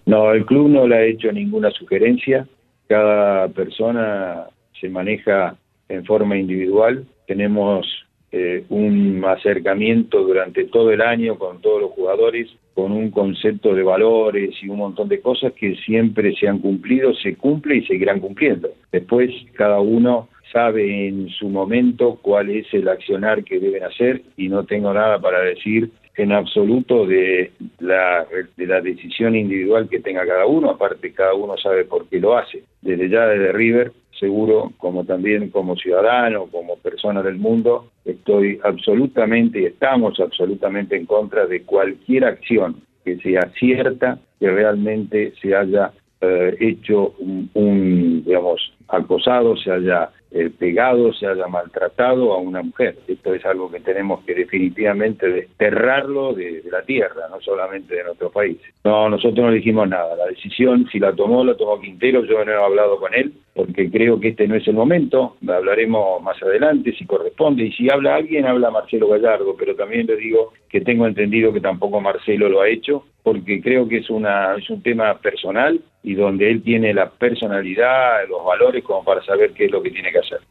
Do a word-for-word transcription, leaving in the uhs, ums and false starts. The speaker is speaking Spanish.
No, el club no le ha hecho ninguna sugerencia. Cada persona se maneja en forma individual. Tenemos eh, un acercamiento durante todo el año con todos los jugadores, con un concepto de valores y un montón de cosas que siempre se han cumplido, se cumple y seguirán cumpliendo. Después cada uno sabe en su momento cuál es el accionar que deben hacer y no tengo nada para decir en absoluto de la, de la decisión individual que tenga cada uno. Aparte, cada uno sabe por qué lo hace. Desde ya, desde River, seguro, como también como ciudadano, como persona del mundo, estoy absolutamente y estamos absolutamente en contra de cualquier acción que sea cierta, que realmente se haya eh, hecho un, un, digamos, acosado, se haya eh, pegado, se haya maltratado a una mujer. Esto es algo que tenemos que definitivamente desterrarlo de, de la tierra, no solamente de nuestro país. No, nosotros no dijimos nada. La decisión, si la tomó, la tomó Quintero. Yo no he hablado con él porque creo que este no es el momento. Hablaremos más adelante si corresponde. Y si habla alguien, habla Marcelo Gallardo. Pero también le digo que tengo entendido que tampoco Marcelo lo ha hecho, porque creo que es, una, es un tema personal y donde él tiene la personalidad, los valores como para saber qué es lo que tiene que hacer.